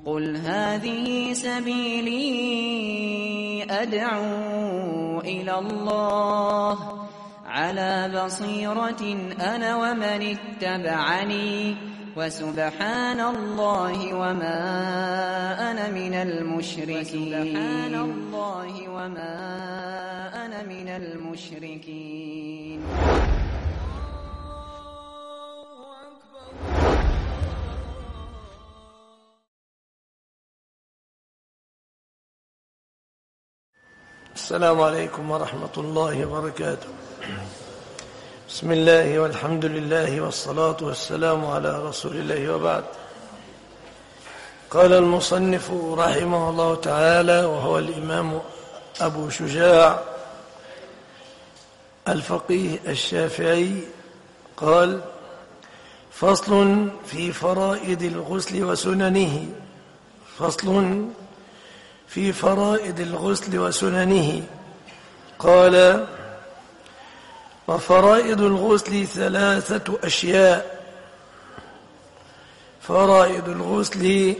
قل هذه سبيلي أدعو إلى الله على بصيرة أنا ومن اتبعني وسبحان الله وما أنا من المشركين. السلام عليكم ورحمة الله وبركاته. بسم الله والحمد لله والصلاة والسلام على رسول الله، وبعد. قال المصنف رحمه الله تعالى، وهو الإمام أبو شجاع الفقيه الشافعي، قال: فصل في فرائض الغسل وسننه. فصل في فرائض الغسل وسننه. قال: وفرائض الغسل 3 أشياء. فرائض الغسل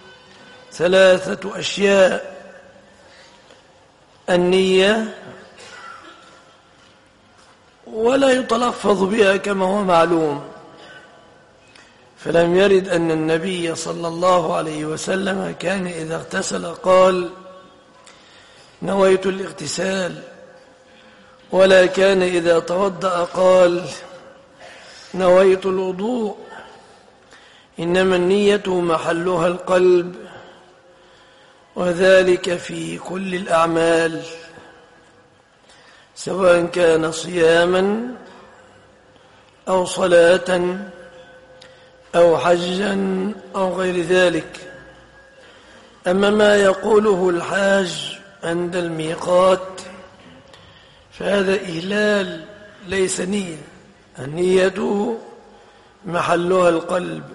3 أشياء: النية، ولا يتلفظ بها كما هو معلوم، فلم يرد أن النبي صلى الله عليه وسلم كان إذا اغتسل قال: نويت الاغتسال، ولا كان إذا توضأ قال: نويت الوضوء. إنما النية محلها القلب، وذلك في كل الأعمال، سواء كان صياما أو صلاة أو حجا أو غير ذلك. أما ما يقوله الحاج عند الميقات فهذا إهلال ليس نية، النية محلها القلب.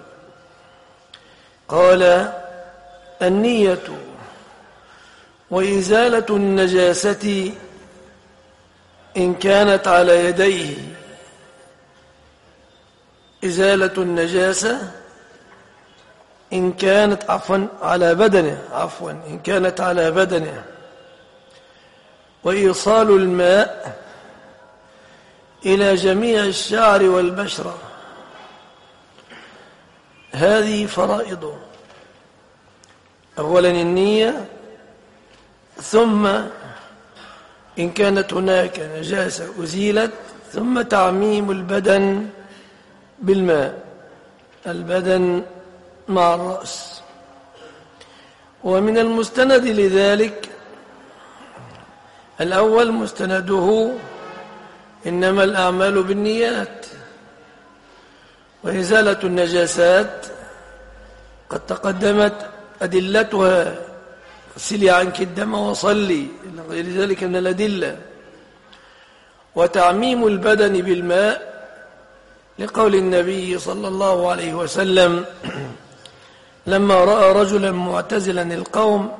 قال: النية وإزالة النجاسة إن كانت على يديه. إزالة النجاسة إن كانت على بدنه، إن كانت على بدنه. وإيصال الماء إلى جميع الشعر والبشرة. هذه فرائض: أولا النية، ثم إن كانت هناك نجاسة أزيلت، ثم تعميم البدن بالماء، البدن مع الرأس. ومن المستند لذلك الأول مستنده إنما الأعمال بالنيات. وإزالة النجاسات قد تقدمت أدلتها: اغسلي عنك الدم وصلي، إلى غير ذلك من الأدلة. وتعميم البدن بالماء لقول النبي صلى الله عليه وسلم لما رأى رجلا معتزلا القوم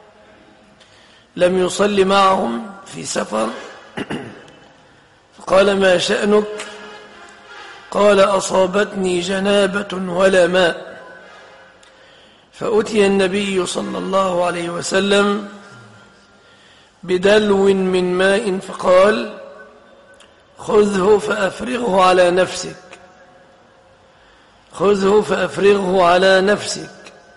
لم يصلي معهم في سفر، فقال: ما شأنك؟ قال: أصابتني جنابة ولا ماء. فأتي النبي صلى الله عليه وسلم بدلو من ماء فقال: خذه فأفرغه على نفسك، خذه فأفرغه على نفسك.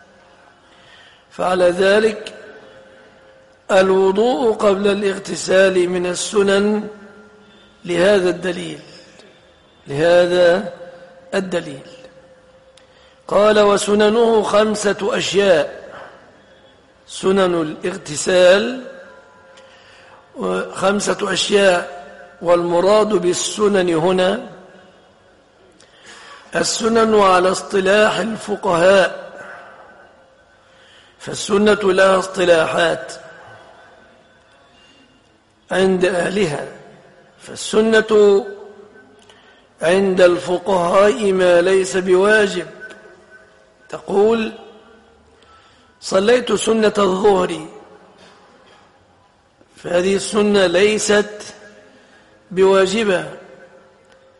فعلى ذلك الوضوء قبل الاغتسال من السنن لهذا الدليل. قال: وسننه 5 أشياء. سنن الاغتسال 5 أشياء، والمراد بالسنن هنا السنن على اصطلاح الفقهاء، فالسنة لها اصطلاحات عند أهلها. فالسنة عند الفقهاء ما ليس بواجب. تقول: صليت سنة الظهر، فهذه السنة ليست بواجبة،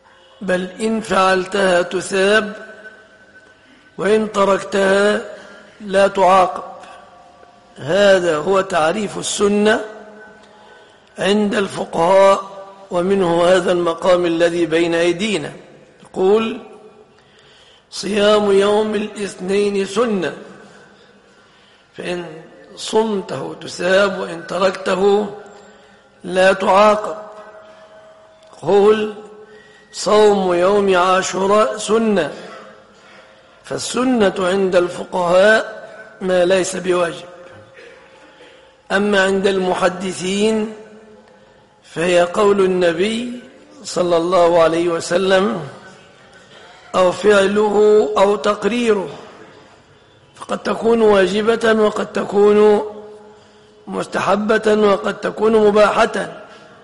بل إن فعلتها تثاب، وإن تركتها لا تعاقب. هذا هو تعريف السنة عند الفقهاء، ومنه هذا المقام الذي بين أيدينا. يقول: صيام يوم الاثنين سنة، فإن صمته تثاب وإن تركته لا تعاقب. يقول: صوم يوم عاشوراء سنة، فالسنة عند الفقهاء ما ليس بواجب. أما عند المحدثين فهي قول النبي صلى الله عليه وسلم أو فعله أو تقريره، فقد تكون واجبة وقد تكون مستحبة وقد تكون مباحة.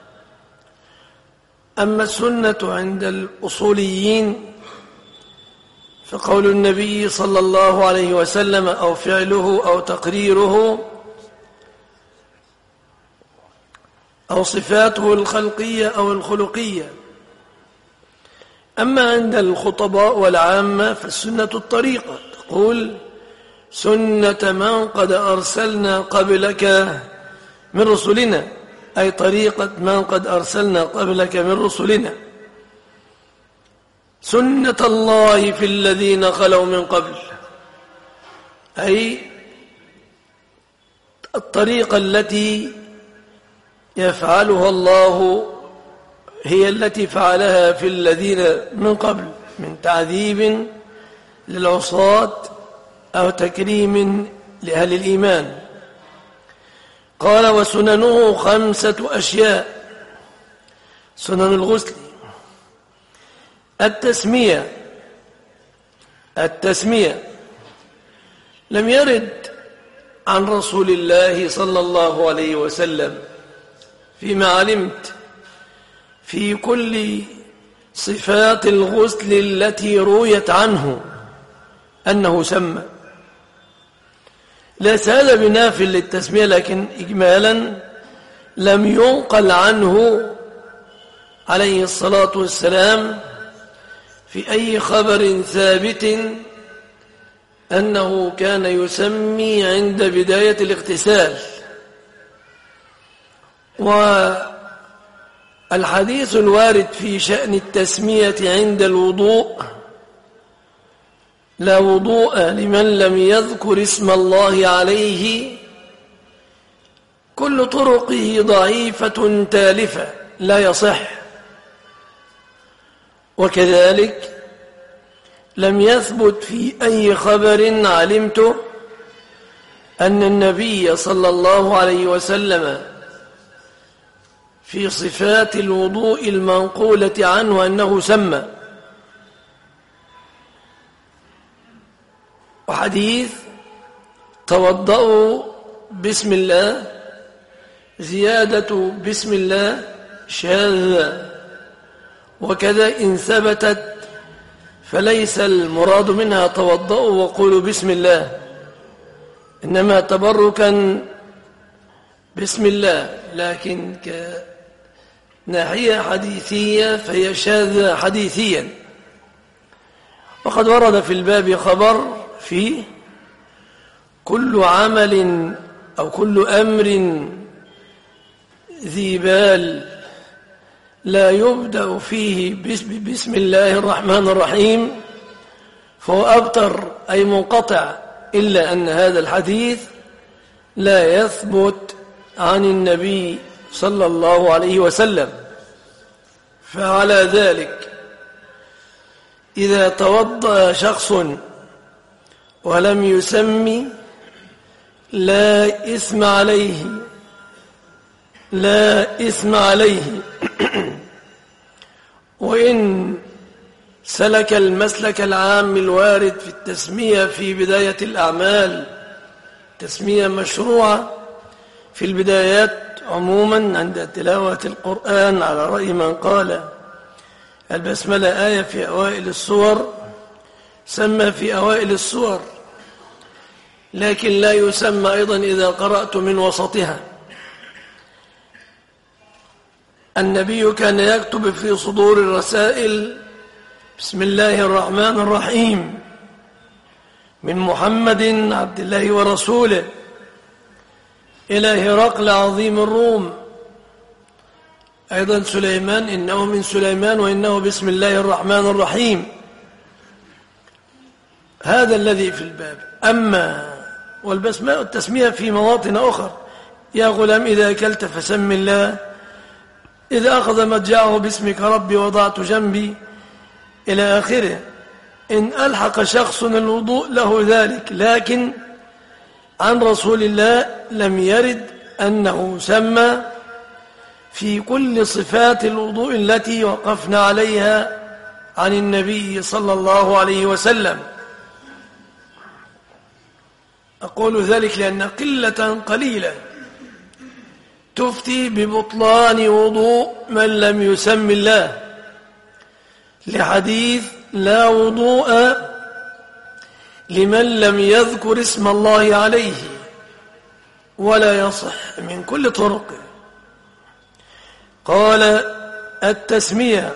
أما السنة عند الأصوليين فقول النبي صلى الله عليه وسلم أو فعله أو تقريره أو صفاته الخلقية أو الخلقية. أما عند الخطباء والعامة فالسنة الطريقة، تقول: سنة من قد أرسلنا قبلك من رسلنا، أي طريقة من قد أرسلنا قبلك من رسلنا. سنة الله في الذين خلوا من قبل، أي الطريقة التي يفعلها الله هي التي فعلها في الذين من قبل من تعذيب للعصاة أو تكريم لأهل الإيمان. قال: وسننه 5 أشياء. سنن الغسل: التسمية لم يرد عن رسول الله صلى الله عليه وسلم فيما علمت في كل صفات الغسل التي رويت عنه أنه سمى. ليس هذا بناف للتسمية، لكن إجمالا لم ينقل عنه عليه الصلاة والسلام في أي خبر ثابت أنه كان يسمي عند بداية الاغتسال. والحديث الوارد في شأن التسمية عند الوضوء: لا وضوء لمن لم يذكر اسم الله عليه، كل طرقه ضعيفة تالفة لا يصح. وكذلك لم يثبت في أي خبر علمته أن النبي صلى الله عليه وسلم في صفات الوضوء المنقولة عنه أنه سمى. وحديث توضأوا بسم الله، زيادة بسم الله شاذة، وكذا إن ثبتت فليس المراد منها توضأوا وقولوا بسم الله، إنما تبركا بسم الله، لكن كناحية حديثية فهي شاذة حديثيا. وقد ورد في الباب خبر فيه: كل عمل أو كل أمر ذي بال لا يبدأ فيه بسم الله الرحمن الرحيم فهو أبتر، أي منقطع، إلا أن هذا الحديث لا يثبت عن النبي صلى الله عليه وسلم. فعلى ذلك إذا توضأ شخص ولم يسمي لا إثم عليه، لا إثم عليه. وإن سلك المسلك العام الوارد في التسمية في بداية الأعمال، تسمية مشروعة في البدايات عموما عند تلاوة القرآن، على رأي من قال البسملة آية في أوائل السور، سمى في أوائل السور، لكن لا يسمى أيضا إذا قرأت من وسطها. النبي كان يكتب في صدور الرسائل: بسم الله الرحمن الرحيم، من محمد عبد الله ورسوله إلى هرقل عظيم الروم، أيضا سليمان إنه من سليمان وإنه بسم الله الرحمن الرحيم. هذا الذي في الباب. أما والبسماء التسمية في مواطن أخرى: يا غلام إذا أكلت فسم الله، إذا أخذ مضجعه باسمك ربي وضعت جنبي، إلى آخره. إن ألحق شخص الوضوء له ذلك، لكن عن رسول الله لم يرد أنه سمى في كل صفات الوضوء التي وقفنا عليها عن النبي صلى الله عليه وسلم. أقول ذلك لأن قلة قليلة تفتي ببطلان وضوء من لم يسم الله، لحديث لا وضوء لمن لم يذكر اسم الله عليه، ولا يصح من كل طرق. قال: التسمية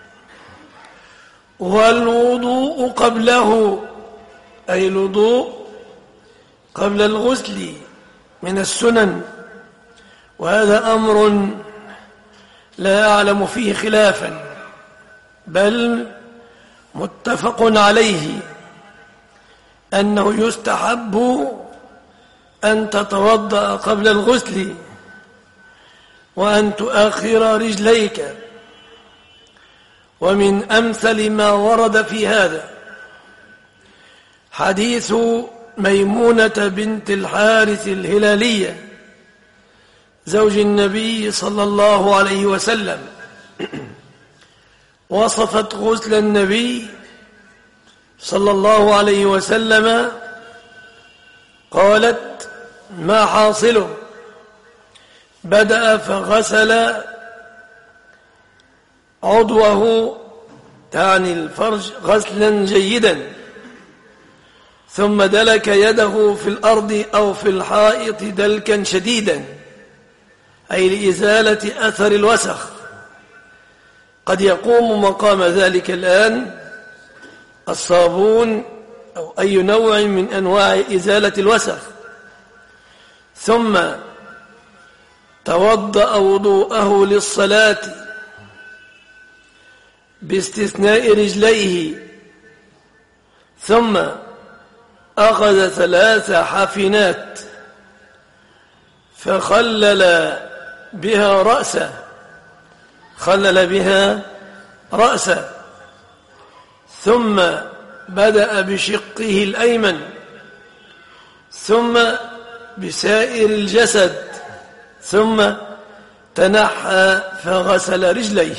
والوضوء قبله، أي الوضوء قبل الغسل من السنن، وهذا أمر لا أعلم فيه خلافا، بل متفق عليه أنه يستحب أن تتوضأ قبل الغسل وأن تؤخر رجليك. ومن أمثل ما ورد في هذا حديث ميمونة بنت الحارث الهلالية زوج النبي صلى الله عليه وسلم، وصفت غسل النبي صلى الله عليه وسلم، قالت: ما حاصله؟ بدأ فغسل عضوه، تعني الفرج، غسلا جيدا، ثم دلك يده في الأرض أو في الحائط دلكا شديدا، أي لإزالة أثر الوسخ. قد يقوم مقام ذلك الآن الصابون أو أي نوع من أنواع إزالة الوسخ. ثم توضأ وضوءه للصلاة باستثناء رجليه، ثم أخذ 3 حافنات فخلل بها رأسه، ثم بدأ بشقه الأيمن، ثم بسائر الجسد، ثم تنحى فغسل رجليه.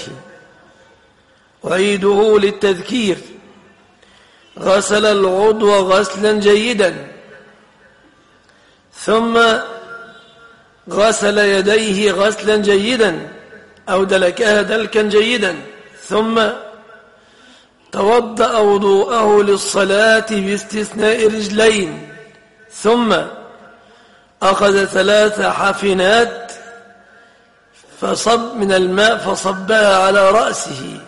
أعيده للتذكير: غسل العضو غسلا جيدا، ثم غسل يديه غسلا جيدا أو دلكها دلكا جيدا، ثم توضأ وضوءه للصلاة باستثناء رجلين، ثم أخذ 3 حافنات فصب من الماء فصبها على رأسه،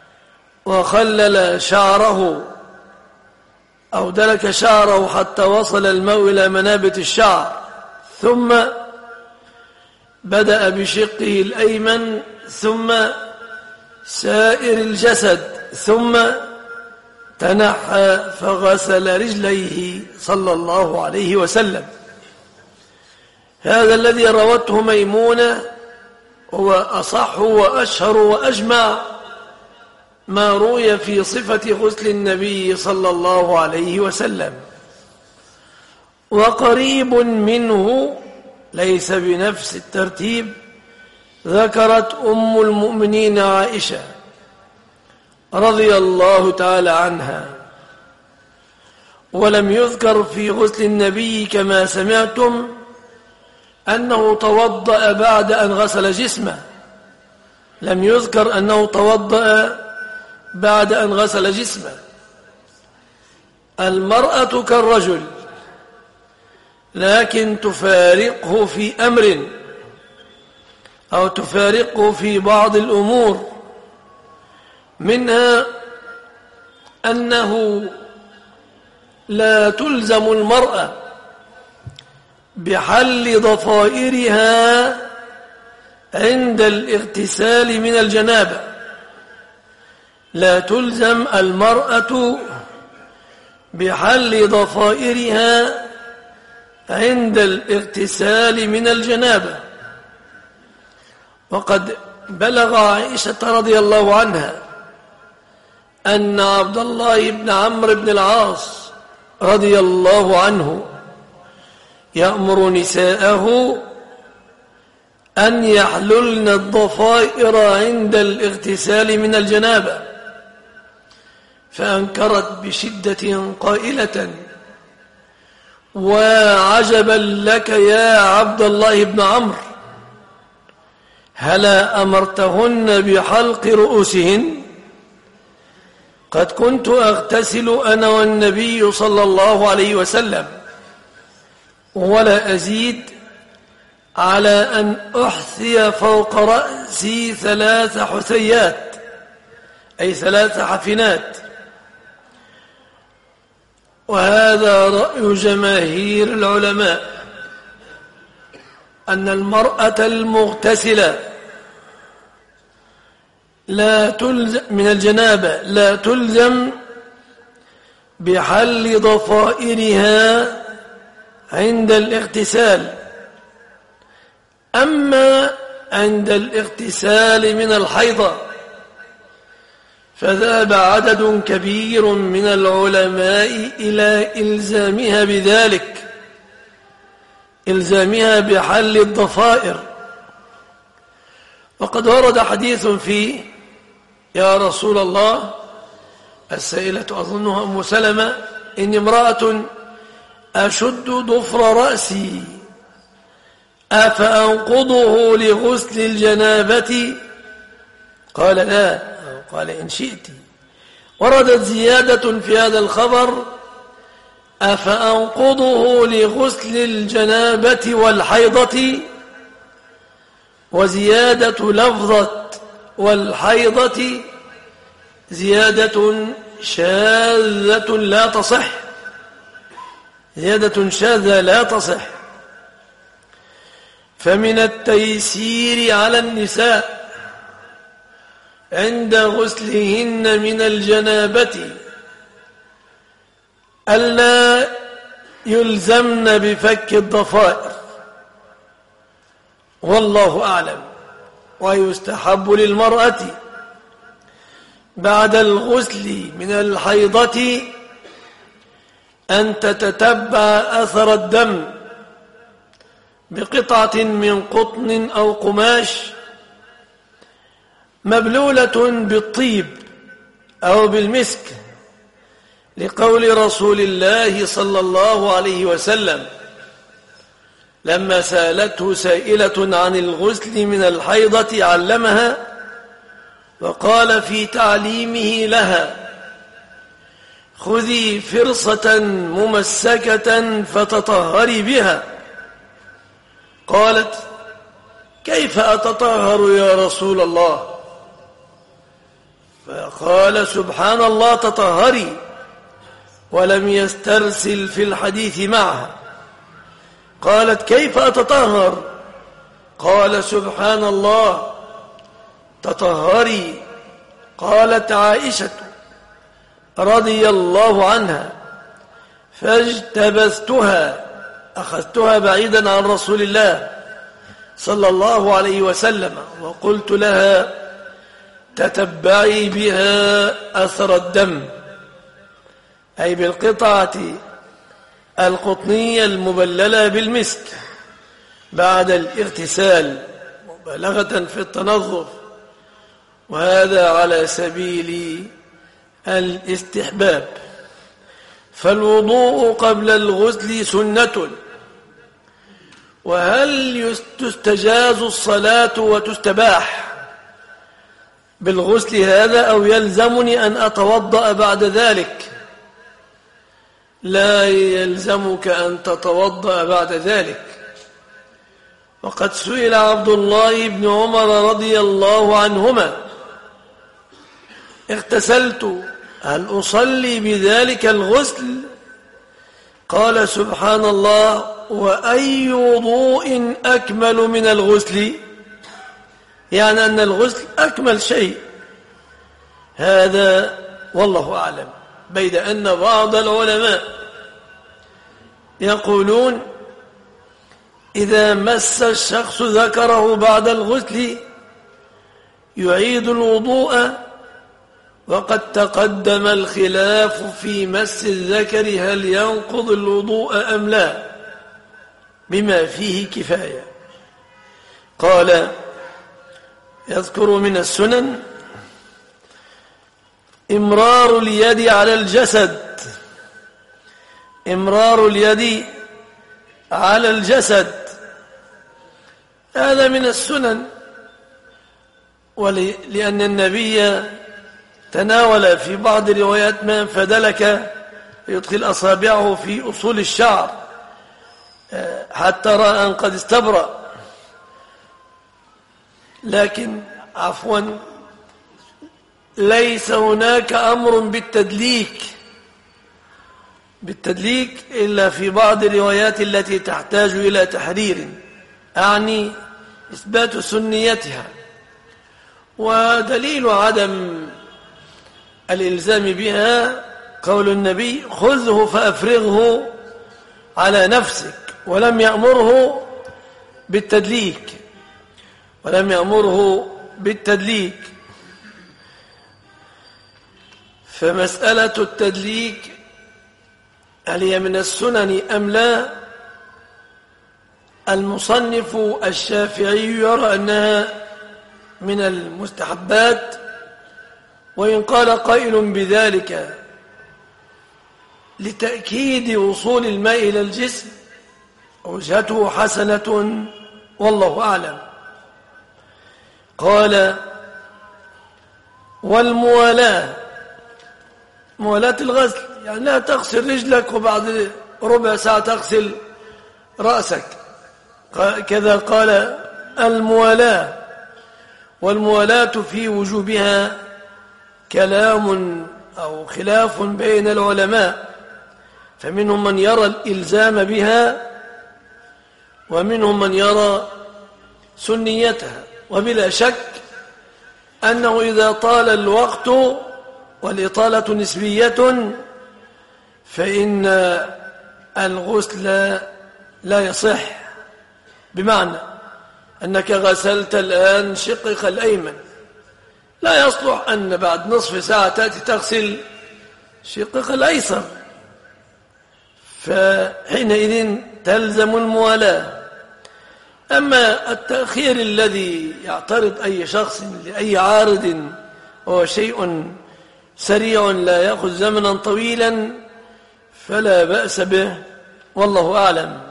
وخلل شعره أو دلك شعره حتى وصل الماء إلى منابت الشعر، ثم بدأ بشقه الأيمن، ثم سائر الجسد، ثم تنحى فغسل رجليه صلى الله عليه وسلم. هذا الذي روته ميمونة هو أصح وأشهر وأجمع ما روي في صفة غسل النبي صلى الله عليه وسلم. وقريب منه ليس بنفس الترتيب ذكرت أم المؤمنين عائشة رضي الله تعالى عنها، ولم يذكر في غسل النبي كما سمعتم أنه توضأ بعد أن غسل جسمه، لم يذكر أنه توضأ بعد أن غسل جسمه. المرأة كالرجل، لكن تفارقه في أمر أو تفارقه في بعض الأمور، منها أنه لا تلزم المرأة بحل ضفائرها عند الاغتسال من الجنابة. لا تلزم المرأة بحل ضفائرها عند الاغتسال من الجنابة. وقد بلغ عائشة رضي الله عنها أن عبد الله بن عمرو بن العاص رضي الله عنه يأمر نساءه أن يحللن الضفائر عند الاغتسال من الجنابة، فأنكرت بشدة قائلة: وعجبا لك يا عبد الله بن عمرو، هلا أمرتهن بحلق رؤوسهن؟ قد كنت أغتسل أنا والنبي صلى الله عليه وسلم، ولا أزيد على أن أحثي فوق رأسي 3 حثيات، أي 3 حفنات. وهذا رأي جماهير العلماء، أن المرأة المغتسلة لا تلزم من الجنابة لا تلزم بحل ضفائرها عند الاغتسال. أما عند الاغتسال من الحيضة فذهب عدد كبير من العلماء إلى إلزامها بذلك، إلزامها بحل الضفائر. وقد ورد حديث فيه: يا رسول الله، السائلة أظنها أم سلمة، إني امرأة أشد ضفر رأسي أفأنقضه لغسل الجنابة؟ قال: لا. قال: إن شئت. وردت زيادة في هذا الخبر: أفأنقضه لغسل الجنابة والحيضة؟ وزيادة لفظة والحيضة زيادة شاذة لا تصح، زيادة شاذة لا تصح. فمن التيسير على النساء عند غسلهن من الجنابة ألا يلزمن بفك الضفائر، والله أعلم. ويستحب للمرأة بعد الغسل من الحيضة أن تتتبع أثر الدم بقطعة من قطن أو قماش مبلولة بالطيب أو بالمسك، لقول رسول الله صلى الله عليه وسلم لما سألته سائلة عن الغسل من الحيضة علمها، وقال في تعليمه لها: خذي فرصة ممسكة فتطهري بها. قالت: كيف أتطهر يا رسول الله؟ فقال: سبحان الله، تطهري. ولم يسترسل في الحديث معها. قالت: كيف أتطهر؟ قال: سبحان الله، تطهري. قالت عائشة رضي الله عنها: فاجتبثتها، أخذتها بعيدا عن رسول الله صلى الله عليه وسلم، وقلت لها: تتبعي بها أثر الدم، أي بالقطعة القطنية المبللة بالمسك بعد الاغتسال، مبالغة في التنظف، وهذا على سبيل الاستحباب. فالوضوء قبل الغسل سنة. وهل تستجاز الصلاة وتستباح بالغسل هذا أو يلزمني أن أتوضأ بعد ذلك؟ لا يلزمك أن تتوضأ بعد ذلك. وقد سئل عبد الله بن عمر رضي الله عنهما: اغتسلت، هل أصلي بذلك الغسل قال سبحان الله: وأي وضوء أكمل من الغسل؟ يعني أن الغسل أكمل شيء. هذا والله أعلم. بيد أن بعض العلماء يقولون إذا مس الشخص ذكره بعد الغسل يعيد الوضوء، وقد تقدم الخلاف في مس الذكر هل ينقض الوضوء أم لا، بما فيه كفاية. قال يذكر من السنن إمرار اليد على الجسد، إمرار اليد على الجسد، هذا من السنن. ولأن النبي تناول في بعض الروايات ما فدلك يدخل أصابعه في أصول الشعر حتى رأى أن قد استبرأ. لكن عفوا ليس هناك أمر بالتدليك إلا في بعض الروايات التي تحتاج إلى تحرير، أعني إثبات سنيتها. ودليل عدم الإلزام بها قول النبي: خذه فأفرغه على نفسك، ولم يأمره بالتدليك، ولم يأمره بالتدليك. فمسألة التدليك هل هي من السنن أم لا؟ المصنف الشافعي يرى أنها من المستحبات، وإن قال قائل بذلك لتأكيد وصول الماء إلى الجسم وجهته حسنة والله أعلم. قال: والموالاة، موالاة الغسل، يعني لا تغسل رجلك وبعد ربع ساعة تغسل رأسك. كذا قال الموالاة، والموالاة في وجوبها كلام أو خلاف بين العلماء، فمنهم من يرى الإلزام بها ومنهم من يرى سنيتها. وبلا شك أنه إذا طال الوقت والإطالة نسبية فإن الغسل لا يصح، بمعنى أنك غسلت الآن شقك الأيمن، لا يصلح أن بعد نصف ساعة تأتي تغسل شقك الأيسر، فحينئذ تلزم الموالاة. أما التأخير الذي يعترض أي شخص لأي عارض هو شيء سريع لا يأخذ زمنا طويلا فلا بأس به والله أعلم.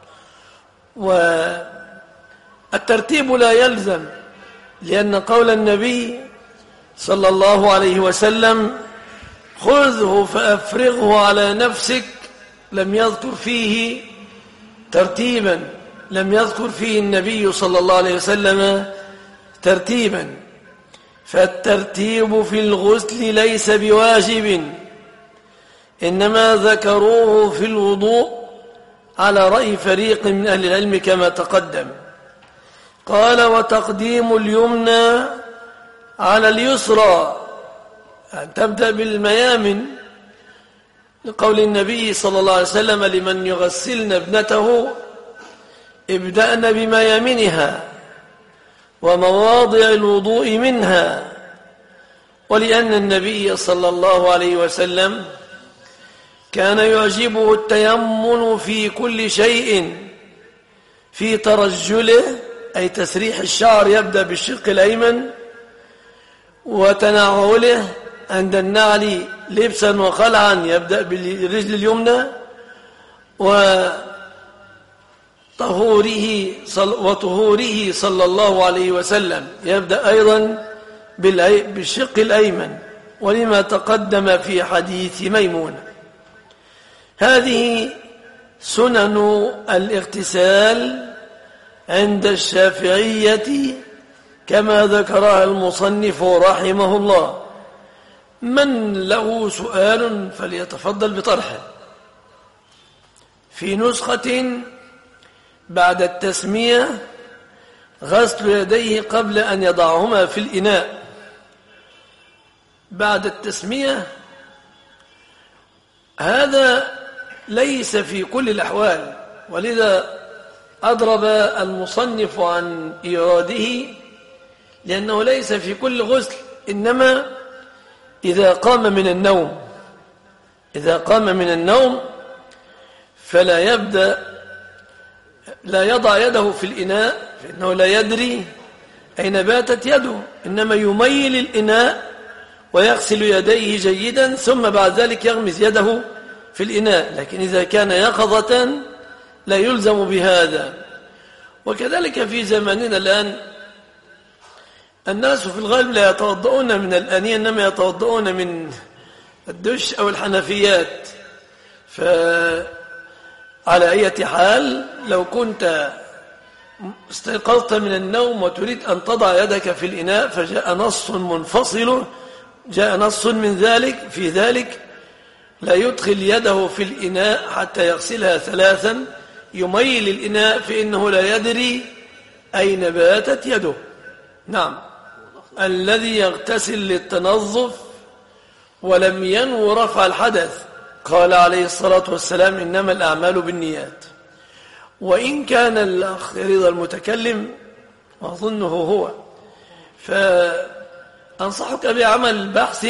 والترتيب لا يلزم، لأن قول النبي صلى الله عليه وسلم: خذه فأفرغه على نفسك، لم يذكر فيه ترتيبا، لم يذكر فيه النبي صلى الله عليه وسلم ترتيبا. فالترتيب في الغسل ليس بواجب، إنما ذكروه في الوضوء على رأي فريق من أهل العلم كما تقدم. قال: وتقديم اليمنى على اليسرى، أن تبدأ بالميامن، لقول النبي صلى الله عليه وسلم لمن يغسلن ابنته: ابدأن بميامنها ومواضع الوضوء منها. ولأن النبي صلى الله عليه وسلم كان يعجبه التيمن في كل شيء، في ترجله أي تسريح الشعر يبدأ بالشق الأيمن، وتنعله عند النعل لبسا وخلعا يبدأ بالرجل اليمنى، وطهوره صلى الله عليه وسلم يبدأ أيضا بالشق الأيمن، ولما تقدم في حديث ميمونة. هذه سنن الاغتسال عند الشافعية كما ذكرها المصنف رحمه الله. من له سؤال فليتفضل بطرحه. في نسخة بعد التسمية غسل يديه قبل أن يضعهما في الإناء. بعد التسمية هذا ليس في كل الأحوال، ولذا أضرب المصنف عن إيراده، لأنه ليس في كل غسل، إنما إذا قام من النوم، إذا قام من النوم فلا لا يضع يده في الإناء، فإنه لا يدري أين باتت يده، إنما يميل الإناء ويغسل يديه جيدا ثم بعد ذلك يغمس يده في الإناء. لكن إذا كان يقظة لا يلزم بهذا. وكذلك في زماننا الآن الناس في الغالب لا يتوضؤون من الآنية، إنما يتوضؤون من الدش أو الحنفيات. فعلى أي حال لو كنت استيقظت من النوم وتريد أن تضع يدك في الإناء فجاء نص منفصل، جاء نص من ذلك في ذلك لا يدخل يده في الإناء حتى يغسلها ثلاثا، يميل الإناء فإنه لا يدري أين باتت يده. نعم. الذي يغتسل للتنظف ولم ينو رفع الحدث، قال عليه الصلاة والسلام إنما الأعمال بالنيات. وإن كان الأخ رضا المتكلم وأظنه هو، فأنصحك بعمل بحث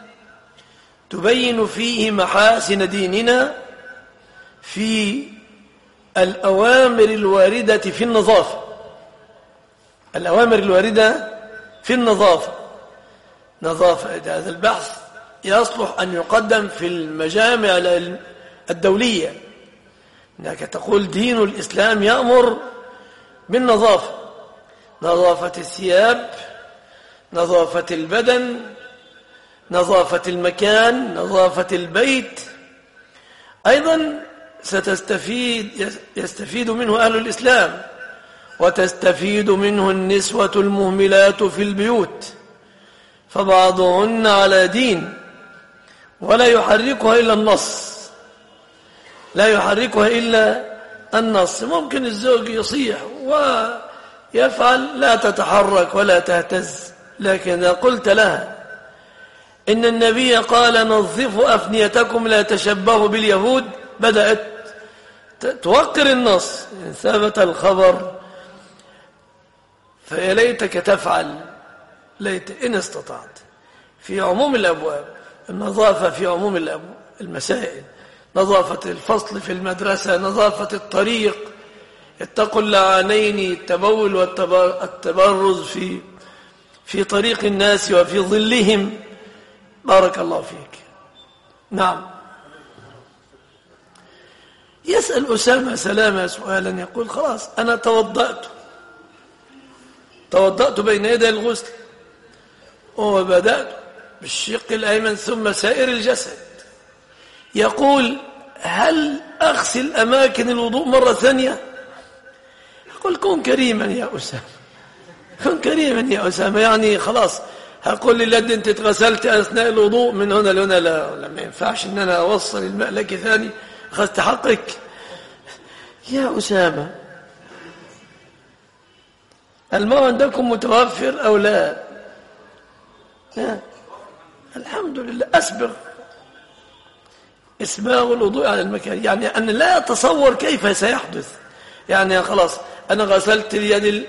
تبين فيه محاسن ديننا في الأوامر الواردة في النظافة، الأوامر الواردة في النظافة. نظافة هذا البحث يصلح أن يقدم في المجامع الدولية، إنك تقول دين الإسلام يأمر بالنظافة، نظافة الثياب، نظافة البدن، نظافة المكان، نظافة البيت. أيضا يستفيد منه أهل الإسلام، وتستفيد منه النسوة المهملات في البيوت، فبعضهن على دين ولا يحركها إلا النص، لا يحركها إلا النص. ممكن الزوج يصيح ويفعل لا تتحرك ولا تهتز، لكن إذا قلت لها إن النبي قال نظفوا أفنيتكم لا تشبهوا باليهود، بدأت توقر النص. إن ثبت الخبر فيا ليتك تفعل، ليت إن استطعت. في عموم الأبواب النظافة، في عموم المسائل، نظافة الفصل في المدرسة، نظافة الطريق، اتقوا اللعانين التبول والتبرز في طريق الناس وفي ظلهم. بارك الله فيك. نعم. يسأل أسامة سلامة سؤالا يقول خلاص أنا توضأت بين يدي الغسل وبدأت بالشق الأيمن ثم سائر الجسد، يقول هل أغسل أماكن الوضوء مرة ثانية؟ يقول كن كريما يا أسامة، كن كريما يا أسامة، يعني خلاص هقول لليد أنت اتغسلت أثناء الوضوء من هنا لهنا، لا ما ينفعش أن أنا أوصل الماء لك ثاني، أخذت حقك يا أسامة. الماء عندكم متوفر أو لا؟ الحمد لله. إسباغ الوضوء على المكان، يعني أنا لا أتصور كيف سيحدث. يعني خلاص أنا غسلت اليد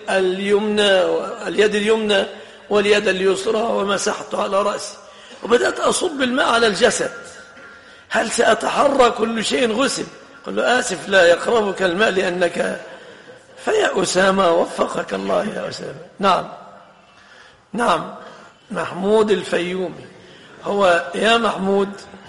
اليمنى واليد اليسرى ومسحت على رأسي وبدأت أصب الماء على الجسد، هل سأتحرك كل شيء غسل؟ قل له آسف لا يقربك الماء لأنك. فيا أسامة وفقك الله يا أسامة. نعم محمود الفيومي. هو يا محمود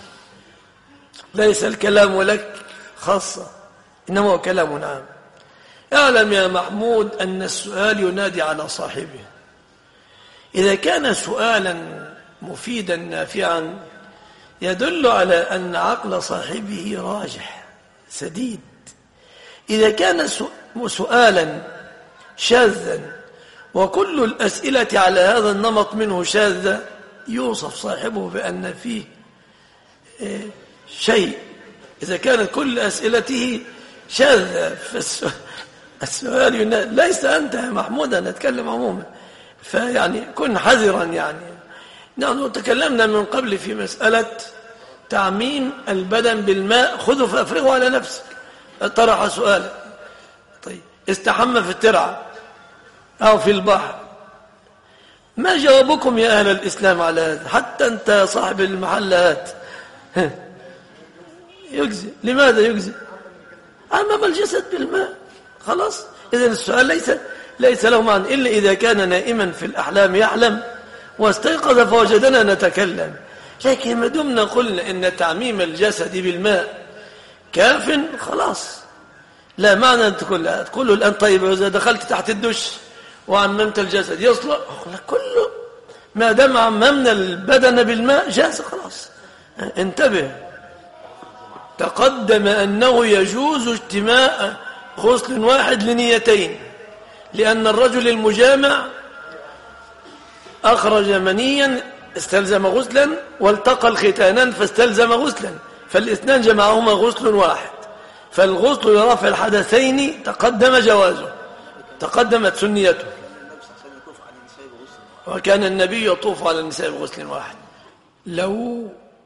ليس الكلام لك خاصة، إنما هو كلام عام. اعلم يا محمود أن السؤال ينادي على صاحبه. إذا كان سؤالا مفيدا نافعا يدل على أن عقل صاحبه راجح سديد. إذا كان سؤالا شاذا وكل الأسئلة على هذا النمط منه شاذة يوصف صاحبه بأن فيه شيء. إذا كانت كل أسئلته شاذ السؤال ليس أنت يا محمود، أنا أتكلم عموما، فيعني كن حذرا. يعني نحن تكلمنا من قبل في مسألة تعميم البدن بالماء، خذه فأفرغه على نفسك. طرح سؤال، طيب استحمى في الترعة أو في البحر، ما جوابكم يا أهل الإسلام على هذا؟ حتى أنت صاحب المحلات يجزي. لماذا يجزي؟ عمم الجسد بالماء خلاص. إذن السؤال ليس له معنى إلا إذا كان نائما في الأحلام يحلم واستيقظ فوجدنا نتكلم. لكن ما دمنا قلنا إن تعميم الجسد بالماء كاف خلاص، لا معنى أن تقول له الآن طيب إذا دخلت تحت الدش وعممت الجسد يصلح؟ كله ما دام عممنا البدن بالماء جاز خلاص. انتبه، تقدم أنه يجوز اجتماع غسل واحد لنيتين، لأن الرجل المجامع أخرج منيا استلزم غسلا، والتقى الختانان فاستلزم غسلا، فالاثنان جمعهما غسل واحد. فالغسل لرفع الحدثين تقدم جوازه، تقدمت سنيته، وكان النبي يطوف على النساء بغسل واحد. لو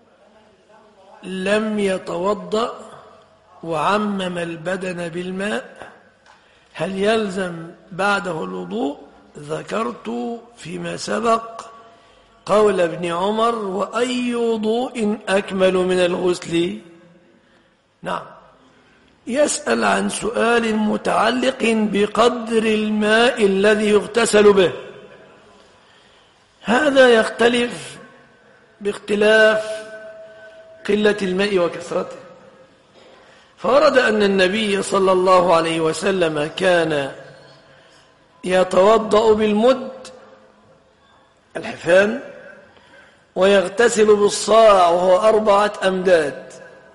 لم يتوضأ وعمم البدن بالماء هل يلزم بعده الوضوء؟ ذكرت فيما سبق قول ابن عمر: وأي وضوء أكمل من الغسل؟ نعم. يسأل عن سؤال متعلق بقدر الماء الذي يغتسل به. هذا يختلف باختلاف قلة الماء وكثرته. فورد أن النبي صلى الله عليه وسلم كان يتوضأ بالمد الحفان ويغتسل بالصاع وهو 4 أمداد،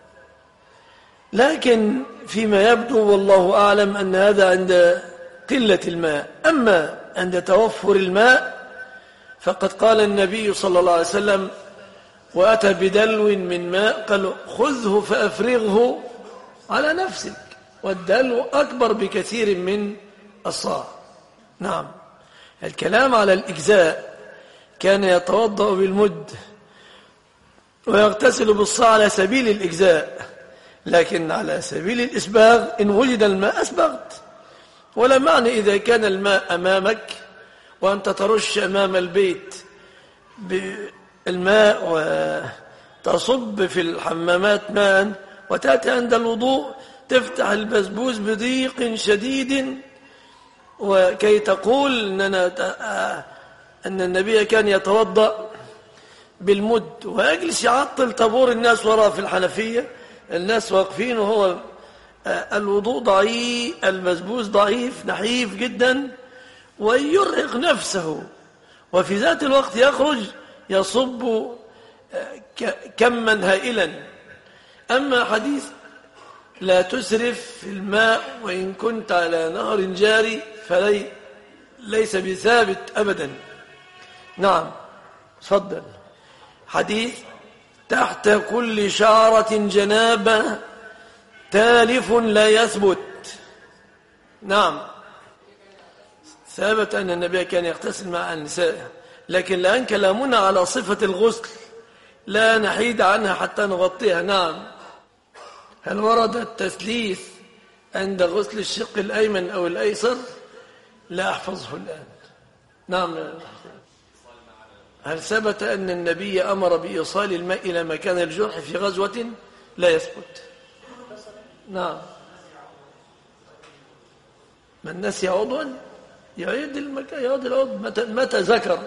لكن فيما يبدو والله أعلم أن هذا عند قلة الماء. أما عند توفر الماء فقد قال النبي صلى الله عليه وسلم: وأتى بدلو من ماء، قال: خذه فأفرغه على نفسك، والدلو أكبر بكثير من الصاع. نعم. الكلام على الإجزاء، كان يتوضأ بالمد ويغتسل بالصاع على سبيل الإجزاء، لكن على سبيل الإسباغ إن وجد الماء أسبغت. ولا معنى إذا كان الماء أمامك وأنت ترش أمام البيت بالماء وتصب في الحمامات ماء وتأتي عند الوضوء تفتح البسبوس بضيق شديد وكي تقول أن النبي كان يتوضأ بالمد، ويجلس يعطل طابور الناس وراء في الحنفية، الناس واقفين وهو الوضوء ضعيف، البسبوس ضعيف نحيف جدا، ويرهق نفسه، وفي ذات الوقت يخرج يصب كما هائلا. أما حديث لا تسرف في الماء وإن كنت على نهر جاري فليس بثابت أبدا. نعم، تفضل. حديث تحت كل شعرة جنابة تالف لا يثبت. نعم، ثابت أن النبي كان يغتسل مع النساء، لكن الآن كلامنا على صفة الغسل لا نحيد عنها حتى نغطيها. نعم. هل ورد التثليث عند غسل الشق الأيمن أو الأيسر؟ لا أحفظه الآن. نعم. هل ثبت أن النبي أمر بإيصال الماء إلى مكان الجرح في غزوة؟ لا يثبت. نعم. من نسي عضوا يعيد المكان، يعيد العضو متى ذكر.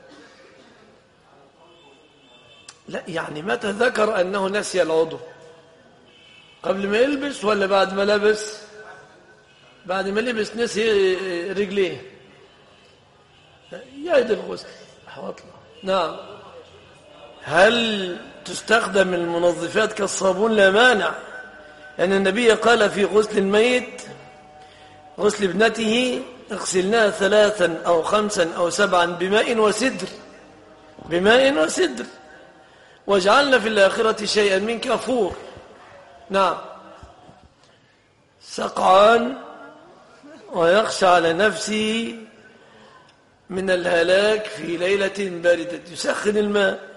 لا، يعني متى ذكر أنه نسي العضو؟ قبل ما يلبس ولا بعد ما لبس؟ بعد ما لبس نسي رجليه، يعيد الغسل. نعم. هل تستخدم المنظفات كالصابون؟ لا مانع، لأن النبي قال في غسل الميت، غسل ابنته: اغسلناها 3 أو 5 أو 7 بماء وسدر، بماء وسدر، واجعلنا في الآخرة شيئا من كافور. نعم. سقعان ويخشى على نفسه من الهلاك في ليلة باردة، يسخن الماء،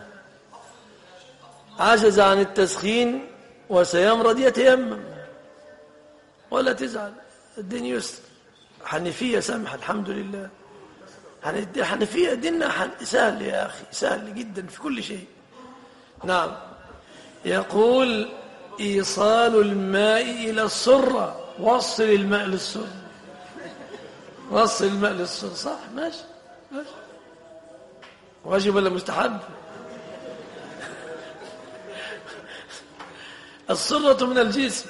عجز عن التسخين وسيمرض، يتيمم ولا تزعل، الدين يسر. حنفية سمحة الحمد لله. حنفية ديننا سهل يا أخي، سهل جدا في كل شيء. نعم. يقول إيصال الماء إلى السرة، وصل الماء للسرة، وصل الماء للسرة، صح؟ ماشي ماشي. واجب ولا مستحب؟ السرة من الجسم،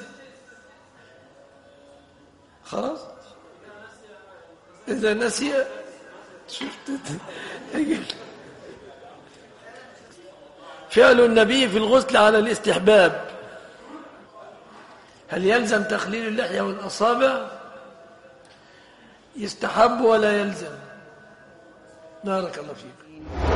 خلاص. إذا نسي فعل النبي في الغسل على الاستحباب، هل يلزم تخليل اللحية والأصابع؟ يستحب ولا يلزم؟ بارك الله فيك.